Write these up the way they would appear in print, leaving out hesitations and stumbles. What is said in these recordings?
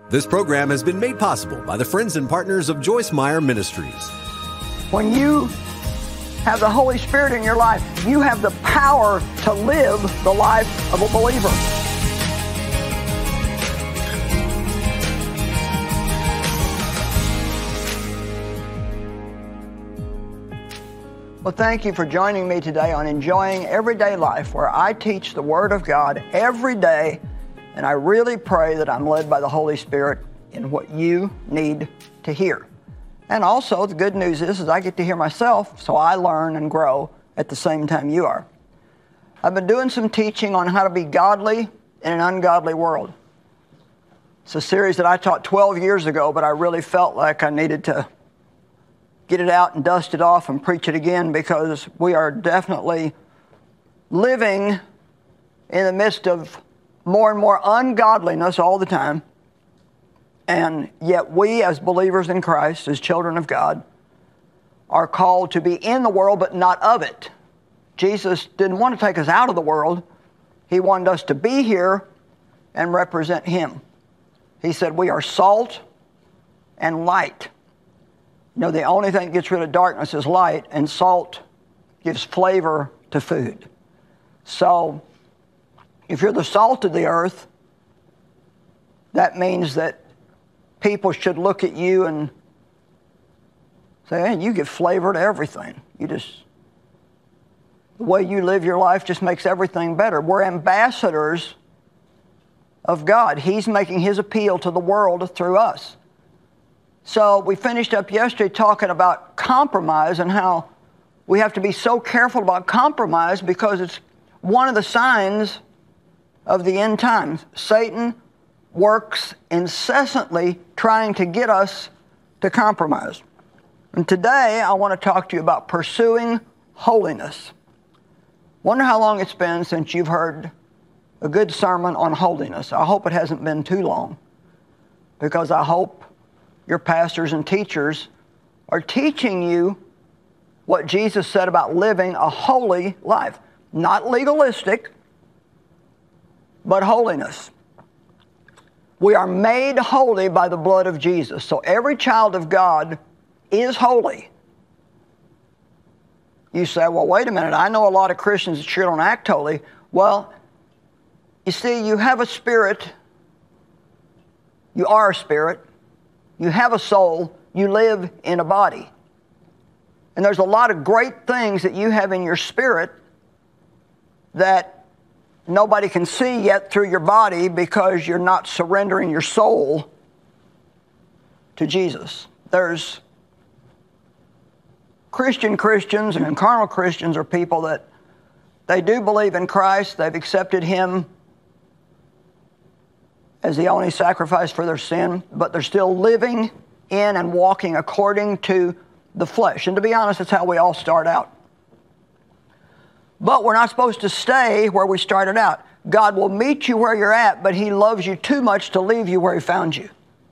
This program has been made possible by the friends and partners of Joyce Meyer Ministries. When you have the Holy Spirit in your life, you have the power to live the life of a believer. Well, thank you for joining me today on Enjoying Everyday Life, where I teach the Word of God every day, and I really pray that I'm led by the Holy Spirit in what you need to hear. And also, the good news is I get to hear myself, so I learn and grow at the same time you are. I've been doing some teaching on how to be godly in an ungodly world. It's a series that I taught 12 years ago, but I really felt like I needed to get it out and dust it off and preach it again, because we are definitely living in the midst of more and more ungodliness all the time. And yet we, as believers in Christ, as children of God, are called to be in the world but not of it. Jesus didn't want to take us out of the world. He wanted us to be here and represent Him. He said we are salt and light. You know, the only thing that gets rid of darkness is light, and salt gives flavor to food. So, if you're the salt of the earth, that means that people should look at you and say, hey, you give flavor to everything. The way you live your life just makes everything better. We're ambassadors of God. He's making His appeal to the world through us. So we finished up yesterday talking about compromise and how we have to be so careful about compromise because it's one of the signs of the end times. Satan works incessantly trying to get us to compromise. And today I want to talk to you about pursuing holiness. Wonder how long it's been since you've heard a good sermon on holiness. I hope it hasn't been too long, because I hope your pastors and teachers are teaching you what Jesus said about living a holy life. Not legalistic, but holiness. We are made holy by the blood of Jesus. So every child of God is holy. You say, well, wait a minute, I know a lot of Christians that sure don't act holy. Well, you see, you have a spirit. You are a spirit. You have a soul. You live in a body. And there's a lot of great things that you have in your spirit that nobody can see yet through your body because you're not surrendering your soul to Jesus. There's Christians and carnal Christians are people that they do believe in Christ. They've accepted Him as the only sacrifice for their sin, but they're still living in and walking according to the flesh. And to be honest, that's how we all start out. But we're not supposed to stay where we started out. God will meet you where you're at, but He loves you too much to leave you where He found you.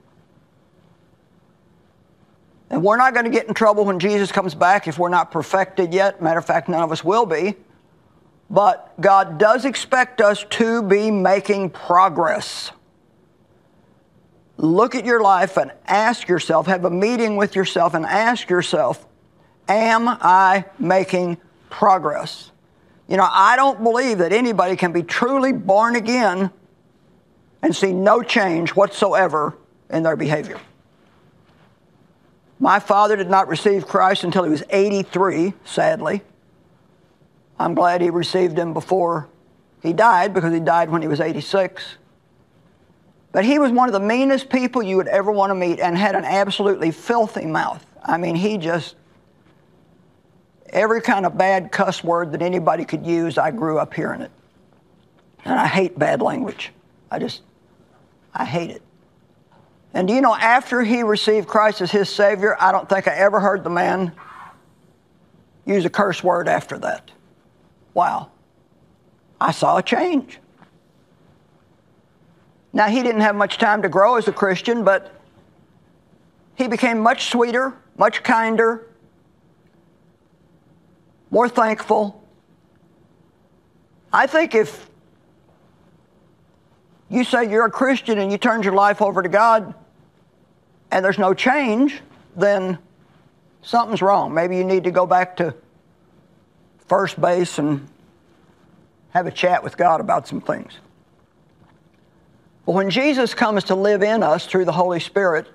And we're not going to get in trouble when Jesus comes back if we're not perfected yet. Matter of fact, none of us will be. But God does expect us to be making progress. Look at your life and ask yourself, have a meeting with yourself and ask yourself, am I making progress? You know, I don't believe that anybody can be truly born again and see no change whatsoever in their behavior. My father did not receive Christ until he was 83, sadly. I'm glad he received Him before he died, because he died when he was 86. But he was one of the meanest people you would ever want to meet and had an absolutely filthy mouth. I mean, every kind of bad cuss word that anybody could use, I grew up hearing it. And I hate bad language. I hate it. And do you know, after he received Christ as his Savior, I don't think I ever heard the man use a curse word after that. Wow. I saw a change. Now, he didn't have much time to grow as a Christian, but he became much sweeter, much kinder, more thankful. I think if you say you're a Christian and you turned your life over to God and there's no change, then something's wrong. Maybe you need to go back to first base and have a chat with God about some things. But when Jesus comes to live in us through the Holy Spirit,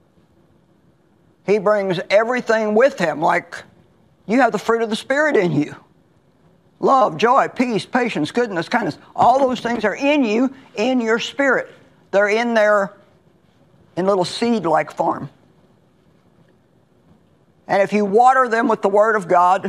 He brings everything with Him. Like you have the fruit of the Spirit in you. Love, joy, peace, patience, goodness, kindness. All those things are in you, in your spirit. They're in there in little seed-like form. And if you water them with the Word of God,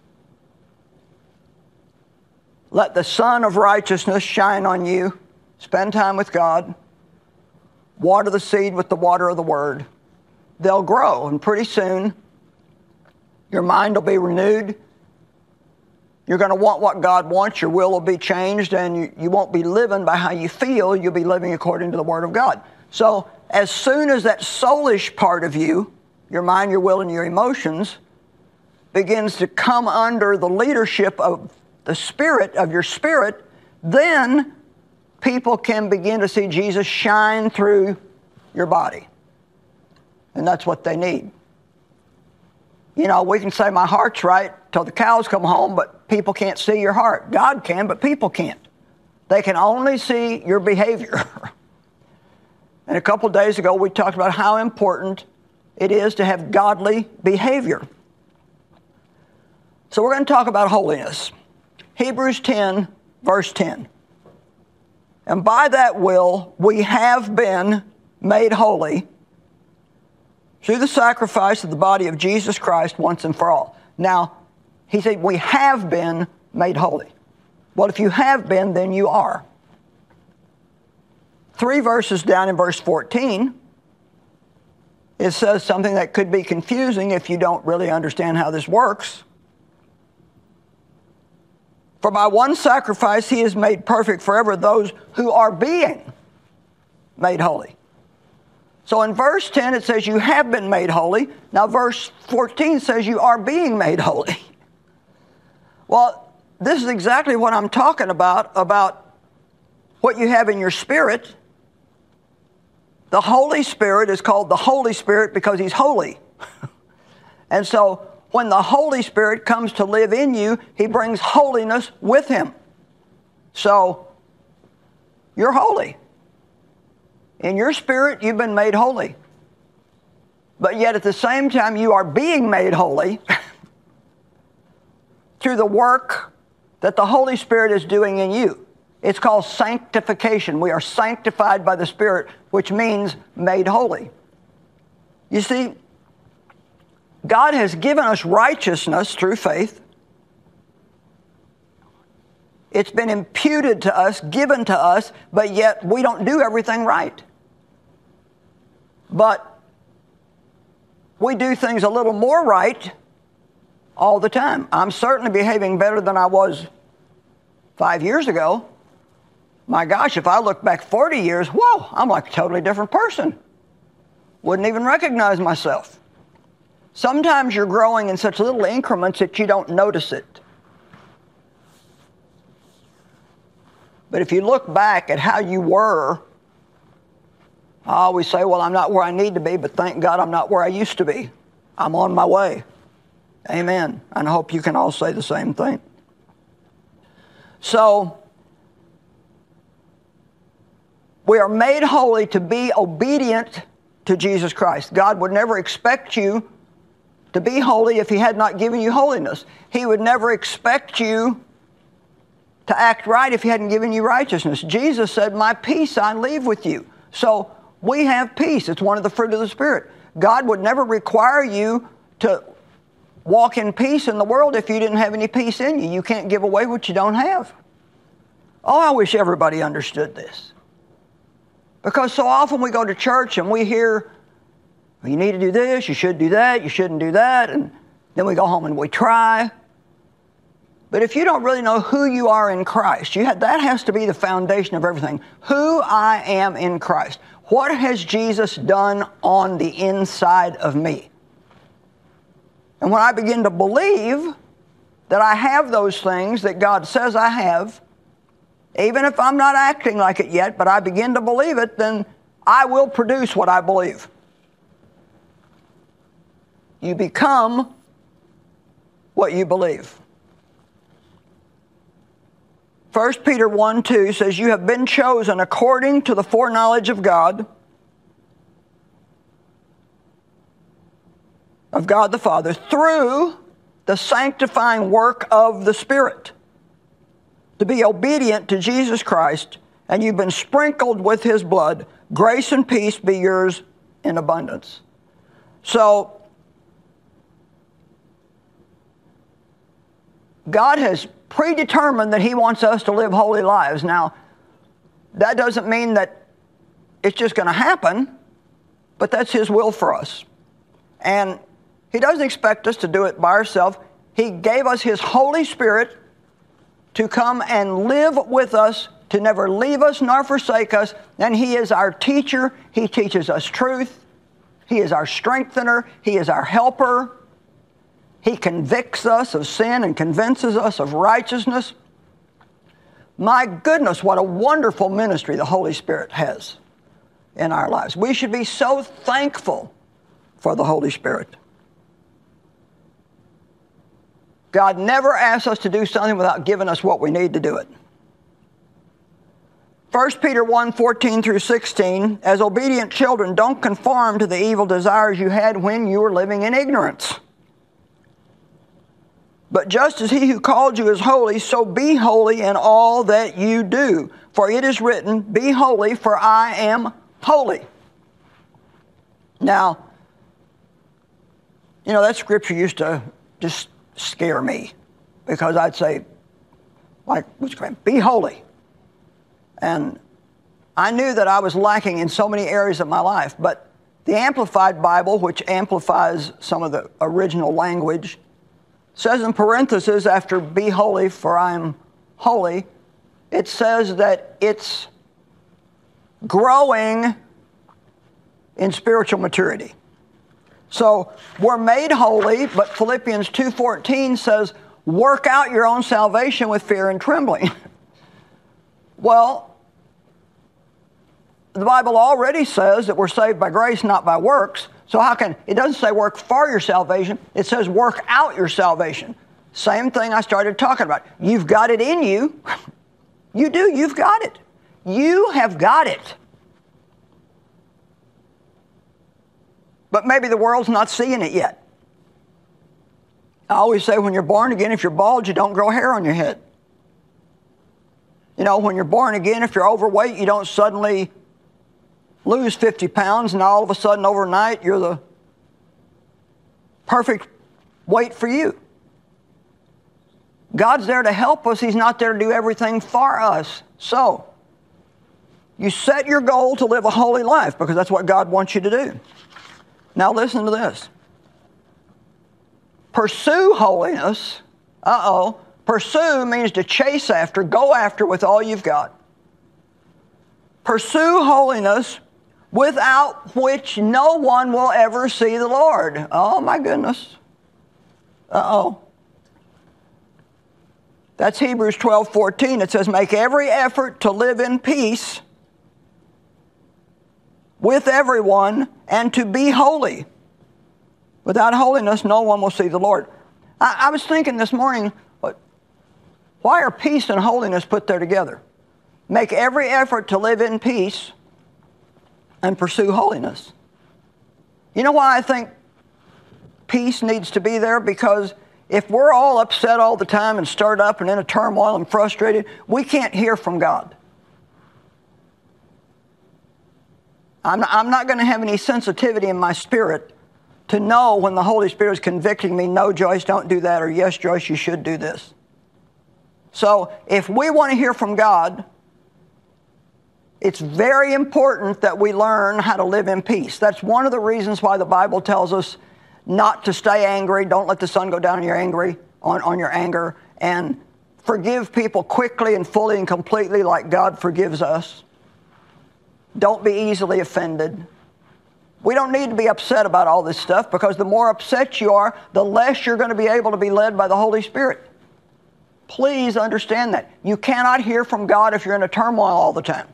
let the sun of righteousness shine on you. Spend time with God. Water the seed with the water of the Word. They'll grow, and pretty soon your mind will be renewed. You're going to want what God wants. Your will be changed, and you won't be living by how you feel. You'll be living according to the Word of God. So as soon as that soulish part of you, your mind, your will, and your emotions, begins to come under the leadership of the Spirit, of your spirit, then people can begin to see Jesus shine through your body. And that's what they need. You know, we can say my heart's right till the cows come home, but people can't see your heart. God can, but people can't. They can only see your behavior. And a couple days ago, we talked about how important it is to have godly behavior. So we're going to talk about holiness. Hebrews 10, verse 10. And by that will, we have been made holy through the sacrifice of the body of Jesus Christ once and for all. Now, he said, we have been made holy. Well, if you have been, then you are. 3 verses down in verse 14, it says something that could be confusing if you don't really understand how this works. For by one sacrifice he has made perfect forever those who are being made holy. So in verse 10 it says you have been made holy. Now verse 14 says you are being made holy. Well, this is exactly what I'm talking about what you have in your spirit. The Holy Spirit is called the Holy Spirit because He's holy. And so when the Holy Spirit comes to live in you, He brings holiness with Him. So you're holy. In your spirit, you've been made holy. But yet at the same time, you are being made holy through the work that the Holy Spirit is doing in you. It's called sanctification. We are sanctified by the Spirit, which means made holy. You see, God has given us righteousness through faith. It's been imputed to us, given to us, but yet we don't do everything right. But we do things a little more right all the time. I'm certainly behaving better than I was 5 years ago. My gosh, if I look back 40 years, whoa, I'm like a totally different person. Wouldn't even recognize myself. Sometimes you're growing in such little increments that you don't notice it. But if you look back at how you were, I always say, well, I'm not where I need to be, but thank God I'm not where I used to be. I'm on my way. Amen. And I hope you can all say the same thing. So, we are made holy to be obedient to Jesus Christ. God would never expect you to be holy if He had not given you holiness. He would never expect you to act right if He hadn't given you righteousness. Jesus said, my peace I leave with you. So we have peace. It's one of the fruit of the Spirit. God would never require you to walk in peace in the world if you didn't have any peace in you. You can't give away what you don't have. Oh, I wish everybody understood this. Because so often we go to church and we hear, well, you need to do this, you should do that, you shouldn't do that, and then we go home and we try. But if you don't really know who you are in Christ, that has to be the foundation of everything. Who I am in Christ. What has Jesus done on the inside of me? And when I begin to believe that I have those things that God says I have, Even if I'm not acting like it yet, but I begin to believe it, then I will produce what I believe. You become what you believe. 1 Peter 1:2 says, you have been chosen according to the foreknowledge of God the Father, through the sanctifying work of the Spirit, to be obedient to Jesus Christ, and you've been sprinkled with His blood. Grace and peace be yours in abundance. So, God has predetermined that He wants us to live holy lives. Now, that doesn't mean that it's just going to happen, but that's His will for us. And He doesn't expect us to do it by ourselves. He gave us His Holy Spirit to come and live with us, to never leave us nor forsake us. And He is our teacher. He teaches us truth. He is our strengthener. He is our helper. He convicts us of sin and convinces us of righteousness. My goodness, what a wonderful ministry the Holy Spirit has in our lives. We should be so thankful for the Holy Spirit. God never asks us to do something without giving us what we need to do it. 1 Peter 1:14 through 16, as obedient children, don't conform to the evil desires you had when you were living in ignorance. But just as He who called you is holy, so be holy in all that you do. For it is written, be holy, for I am holy. Now, you know, that scripture used to just scare me, because I'd say, like, be holy. And I knew that I was lacking in so many areas of my life, but the Amplified Bible, which amplifies some of the original language, says in parentheses after be holy, for I am holy, it says that it's growing in spiritual maturity. So we're made holy, but Philippians 2:14 says, work out your own salvation with fear and trembling. Well, the Bible already says that we're saved by grace, not by works. So how can, it doesn't say work for your salvation, it says work out your salvation. Same thing I started talking about. You've got it in you. You do, you've got it. You have got it. But maybe the world's not seeing it yet. I always say when you're born again, if you're bald, you don't grow hair on your head. You know, when you're born again, if you're overweight, you don't suddenly lose 50 pounds and all of a sudden overnight you're the perfect weight for you. God's there to help us. He's not there to do everything for us. So, you set your goal to live a holy life because that's what God wants you to do. Now listen to this. Pursue holiness. Pursue means to chase after, go after with all you've got. Pursue holiness, without which no one will ever see the Lord. Oh my goodness. That's Hebrews 12:14. It says, make every effort to live in peace with everyone and to be holy. Without holiness, no one will see the Lord. I was thinking this morning, why are peace and holiness put there together? Make every effort to live in peace and pursue holiness. You know why I think peace needs to be there? Because if we're all upset all the time and stirred up and in a turmoil and frustrated, we can't hear from God. I'm not going to have any sensitivity in my spirit to know when the Holy Spirit is convicting me, no, Joyce, don't do that, or yes, Joyce, you should do this. So if we want to hear from God, it's very important that we learn how to live in peace. That's one of the reasons why the Bible tells us not to stay angry. Don't let the sun go down on your anger, and forgive people quickly and fully and completely like God forgives us. Don't be easily offended. We don't need to be upset about all this stuff, because the more upset you are, the less you're going to be able to be led by the Holy Spirit. Please understand that. You cannot hear from God if you're in a turmoil all the time.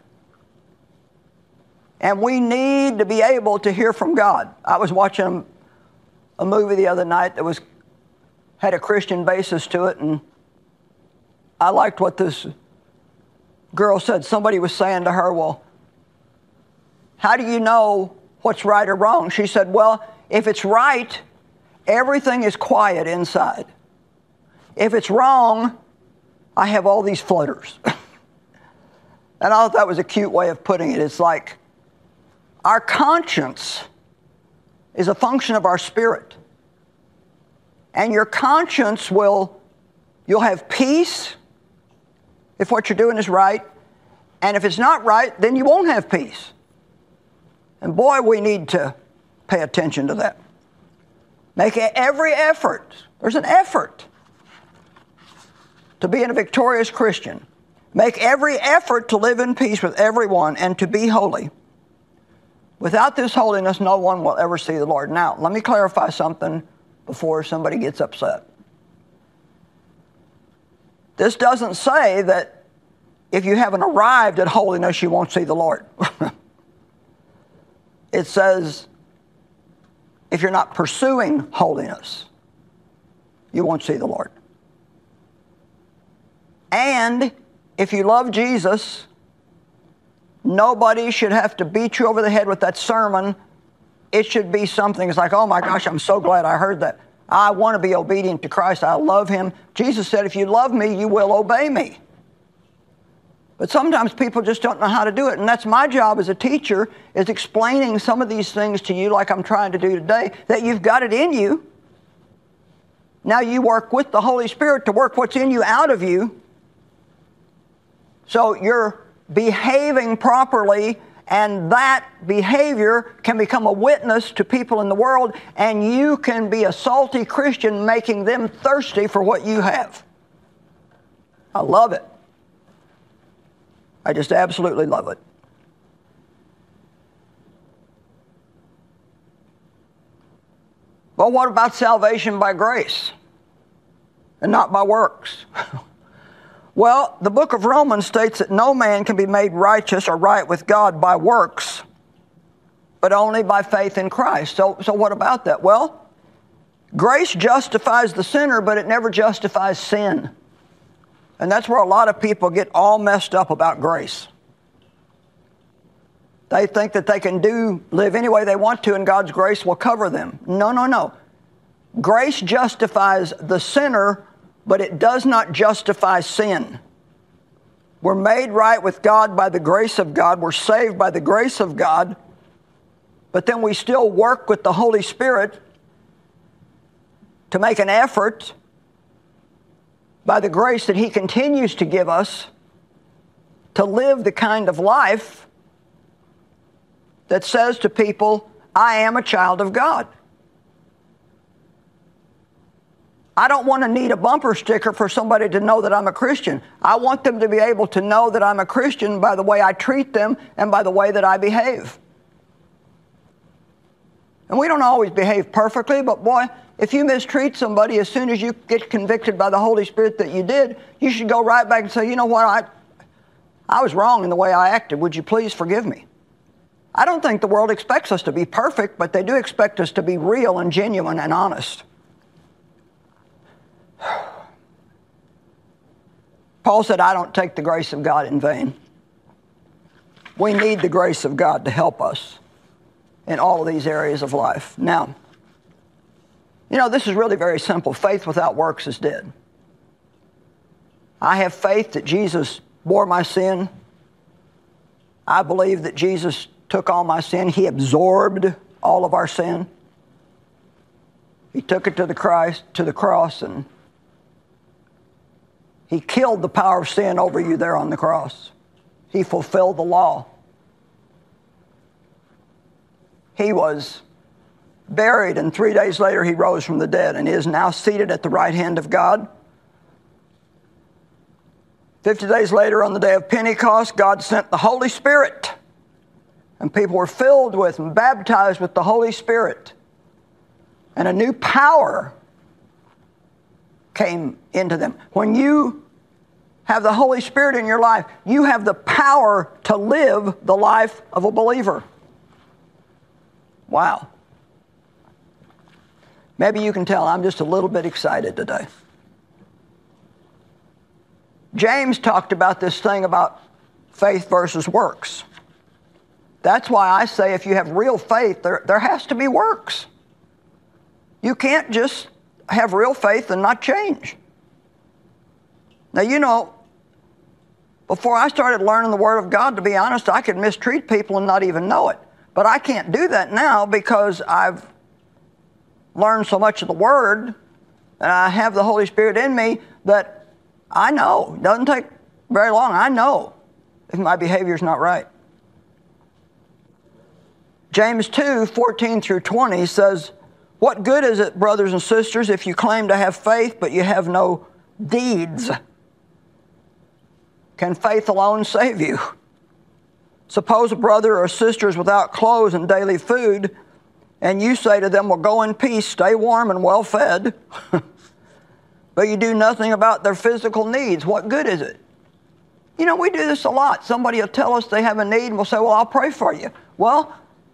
And we need to be able to hear from God. I was watching a movie the other night that had a Christian basis to it, and I liked what this girl said. Somebody was saying to her, well, how do you know what's right or wrong? She said, well, if it's right, everything is quiet inside. If it's wrong, I have all these flutters. And I thought that was a cute way of putting it. It's like our conscience is a function of our spirit. And your conscience you'll have peace if what you're doing is right. And if it's not right, then you won't have peace. And boy, we need to pay attention to that. Make every effort. There's an effort to be a victorious Christian. Make every effort to live in peace with everyone and to be holy. Without this holiness, no one will ever see the Lord. Now, let me clarify something before somebody gets upset. This doesn't say that if you haven't arrived at holiness, you won't see the Lord. It says if you're not pursuing holiness, you won't see the Lord. And if you love Jesus, nobody should have to beat you over the head with that sermon. It should be something that's like, oh my gosh, I'm so glad I heard that. I want to be obedient to Christ. I love Him. Jesus said, if you love me, you will obey me. But sometimes people just don't know how to do it. And that's my job as a teacher, is explaining some of these things to you like I'm trying to do today, that you've got it in you. Now you work with the Holy Spirit to work what's in you out of you. So you're behaving properly, and that behavior can become a witness to people in the world, and you can be a salty Christian making them thirsty for what you have. I love it. I just absolutely love it. Well, what about salvation by grace and not by works? Well, the book of Romans states that no man can be made righteous or right with God by works, but only by faith in Christ. So what about that? Well, grace justifies the sinner, but it never justifies sin. And that's where a lot of people get all messed up about grace. They think that they can live any way they want to and God's grace will cover them. No, no, no. Grace justifies the sinner, but it does not justify sin. We're made right with God by the grace of God. We're saved by the grace of God. But then we still work with the Holy Spirit to make an effort by the grace that He continues to give us to live the kind of life that says to people, I am a child of God. I don't want to need a bumper sticker for somebody to know that I'm a Christian. I want them to be able to know that I'm a Christian by the way I treat them and by the way that I behave. And we don't always behave perfectly, but boy, if you mistreat somebody, as soon as you get convicted by the Holy Spirit that you did, you should go right back and say, you know what, I was wrong in the way I acted. Would you please forgive me? I don't think the world expects us to be perfect, but they do expect us to be real and genuine and honest. Paul said, I don't take the grace of God in vain. We need the grace of God to help us in all of these areas of life. Now, you know, this is really very simple. Faith without works is dead. I have faith that Jesus bore my sin. I believe that Jesus took all my sin. He absorbed all of our sin. He took it to the cross, and He killed the power of sin over you there on the cross. He fulfilled the law. He was buried, and 3 days later He rose from the dead and is now seated at the right hand of God. 50 days later, on the day of Pentecost, God sent the Holy Spirit, and people were filled with and baptized with the Holy Spirit, and a new power came into them. When you have the Holy Spirit in your life, you have the power to live the life of a believer. Wow. Maybe you can tell I'm just a little bit excited today. James talked about this thing about faith versus works. That's why I say if you have real faith, there has to be works. You can't just have real faith and not change. Now, you know, before I started learning the Word of God, to be honest, I could mistreat people and not even know it. But I can't do that now because I've learned so much of the Word and I have the Holy Spirit in me that I know. It doesn't take very long. I know if my behavior is not right. James 2:14 through 20 says, "What good is it, brothers and sisters, if you claim to have faith but you have no deeds? Can faith alone save you? Suppose a brother or sister is without clothes and daily food, and you say to them, well, go in peace, stay warm and well fed, but you do nothing about their physical needs. What good is it?" You know, we do this a lot. Somebody will tell us they have a need, and we'll say, well, I'll pray for you. Well,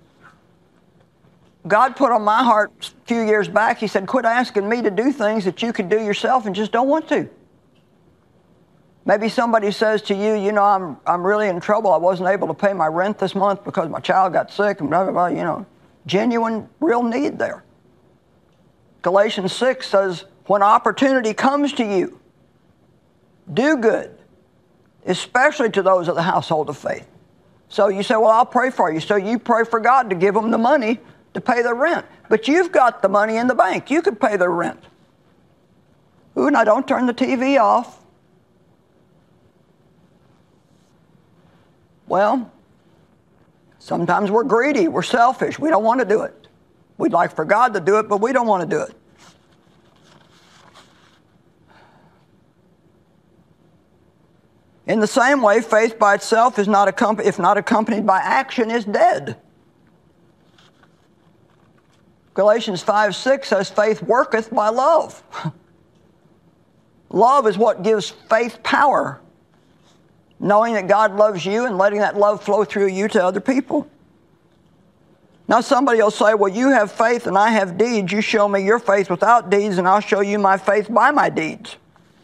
God put on my heart a few years back, He said, quit asking me to do things that you could do yourself and just don't want to. Maybe somebody says to you, you know, I'm really in trouble. I wasn't able to pay my rent this month because my child got sick and blah, blah, blah, you know. Genuine, real need there. Galatians 6 says, when opportunity comes to you, do good, especially to those of the household of faith. So you say, well, I'll pray for you. So you pray for God to give them the money to pay their rent. But you've got the money in the bank. You could pay their rent. Ooh, now don't turn the TV off. Well, sometimes we're greedy, we're selfish, we don't want to do it. We'd like for God to do it, but we don't want to do it. In the same way, faith by itself is not if not accompanied by action, is dead. Galatians 5:6 says, faith worketh by love. Love is what gives faith power. Knowing that God loves you and letting that love flow through you to other people. Now somebody will say, well, you have faith and I have deeds. You show me your faith without deeds and I'll show you my faith by my deeds.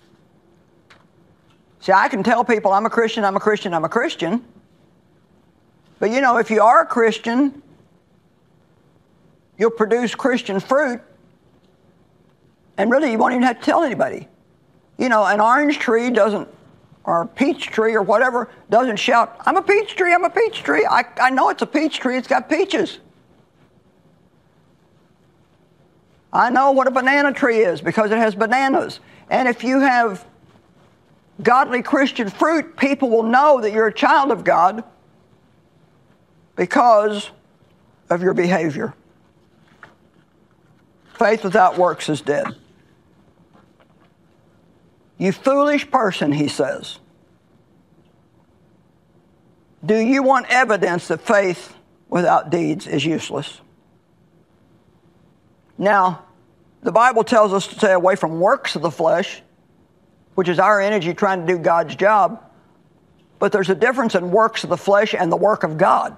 See, I can tell people I'm a Christian, I'm a Christian, I'm a Christian. But you know, if you are a Christian, you'll produce Christian fruit. And really, you won't even have to tell anybody. You know, an orange tree doesn't, or a peach tree or whatever, doesn't shout, I'm a peach tree, I'm a peach tree. I know it's a peach tree, it's got peaches. I know what a banana tree is because it has bananas. And if you have godly Christian fruit, people will know that you're a child of God because of your behavior. Faith without works is dead. You foolish person, he says. Do you want evidence that faith without deeds is useless? Now, the Bible tells us to stay away from works of the flesh, which is our energy trying to do God's job. But there's a difference in works of the flesh and the work of God.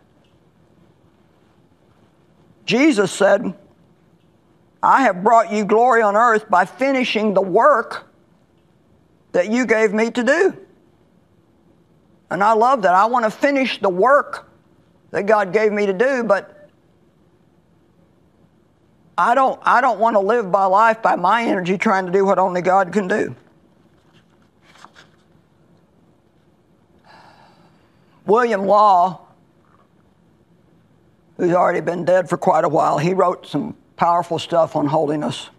Jesus said, I have brought you glory on earth by finishing the work that you gave me to do. And I love that. I want to finish the work that God gave me to do, but I don't want to live by life by my energy trying to do what only God can do. William Law, who's already been dead for quite a while, he wrote some powerful stuff on holiness.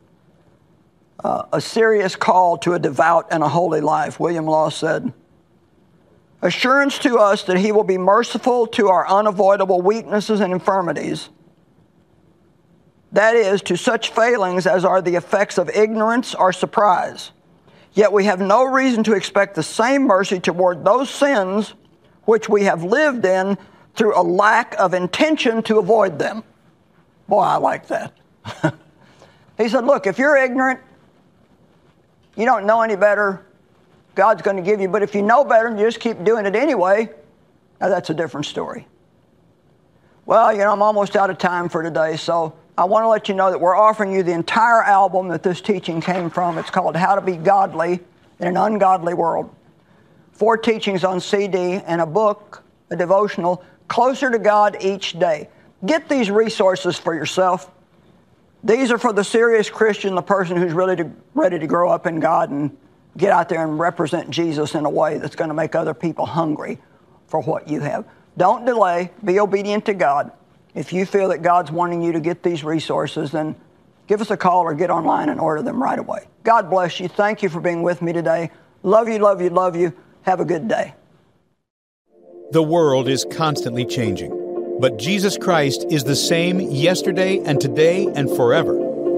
A serious call to a devout and a holy life. William Law said, assurance to us that he will be merciful to our unavoidable weaknesses and infirmities. That is, to such failings as are the effects of ignorance or surprise. Yet we have no reason to expect the same mercy toward those sins which we have lived in through a lack of intention to avoid them. Boy, I like that. He said, look, if you're ignorant, you don't know any better, God's going to give you. But if you know better and you just keep doing it anyway, now that's a different story. Well, you know, I'm almost out of time for today, so I want to let you know that we're offering you the entire album that this teaching came from. It's called How to Be Godly in an Ungodly World. 4 teachings on CD and a book, a devotional, Closer to God Each Day. Get these resources for yourself. These are for the serious Christian, the person who's really ready to grow up in God and get out there and represent Jesus in a way that's going to make other people hungry for what you have. Don't delay. Be obedient to God. If you feel that God's wanting you to get these resources, then give us a call or get online and order them right away. God bless you. Thank you for being with me today. Love you, love you, love you. Have a good day. The world is constantly changing, but Jesus Christ is the same yesterday and today and forever.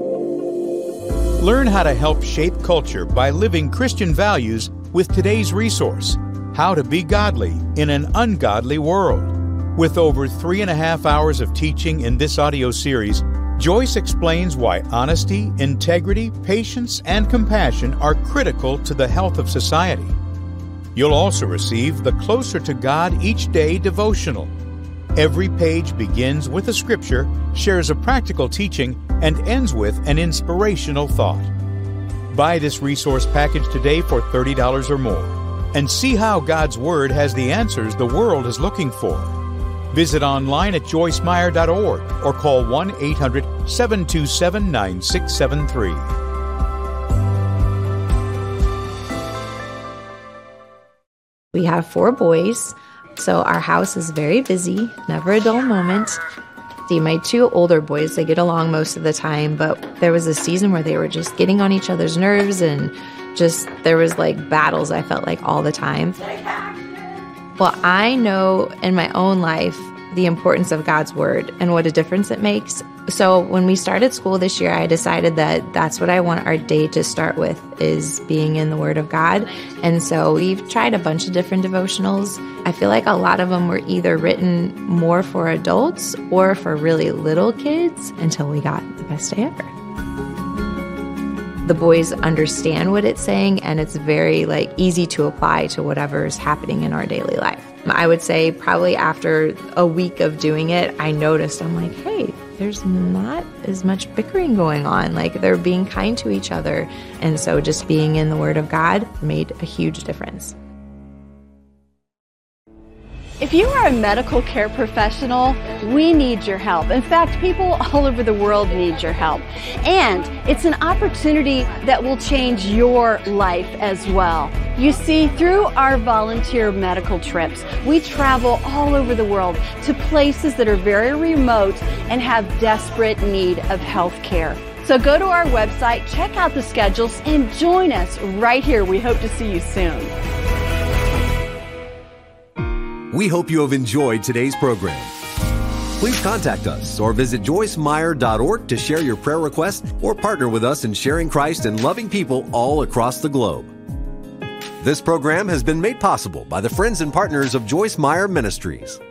Learn how to help shape culture by living Christian values with today's resource, How to Be Godly in an Ungodly World. With over 3.5 hours of teaching in this audio series, Joyce explains why honesty, integrity, patience, and compassion are critical to the health of society. You'll also receive the Closer to God Each Day devotional. Every page begins with a scripture, shares a practical teaching, and ends with an inspirational thought. Buy this resource package today for $30 or more and see how God's Word has the answers the world is looking for. Visit online at joycemeyer.org or call 1-800-727-9673. We have 4 boys, so our house is very busy, never a dull moment. See, my 2 older boys, they get along most of the time, but there was a season where they were just getting on each other's nerves and there was like battles, I felt like, all the time. Well, I know in my own life the importance of God's Word and what a difference it makes. So when we started school this year, I decided that that's what I want our day to start with, is being in the Word of God. And so we've tried a bunch of different devotionals. I feel like a lot of them were either written more for adults or for really little kids until we got The Best Day Ever. The boys understand what it's saying, and it's very easy to apply to whatever is happening in our daily life. I would say probably after a week of doing it, I noticed, I'm like, hey, there's not as much bickering going on. They're being kind to each other. And so just being in the Word of God made a huge difference. If you are a medical care professional, we need your help. In fact, people all over the world need your help. And it's an opportunity that will change your life as well. You see, through our volunteer medical trips, we travel all over the world to places that are very remote and have desperate need of health care. So go to our website, check out the schedules, and join us right here. We hope to see you soon. We hope you have enjoyed today's program. Please contact us or visit joycemeyer.org to share your prayer requests or partner with us in sharing Christ and loving people all across the globe. This program has been made possible by the friends and partners of Joyce Meyer Ministries.